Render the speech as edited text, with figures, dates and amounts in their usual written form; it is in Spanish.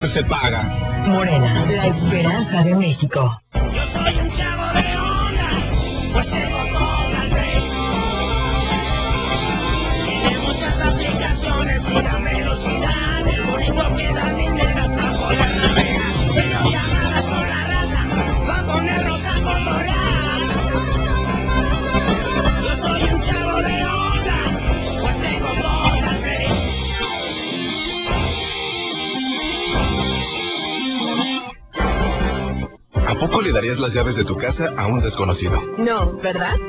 se paga. Morena, la esperanza de México. Yo soy un chavo de onda, pues tengo toda el rey. Tiene muchas aplicaciones, mira velocidad, el único que da dinero para poder navegar. Pero llamadas por la raza, va a poner roja con morada. Yo soy un chavo de onda, pues tengo toda el rey. ¿A poco le darías las llaves de tu casa a un desconocido? No, ¿verdad?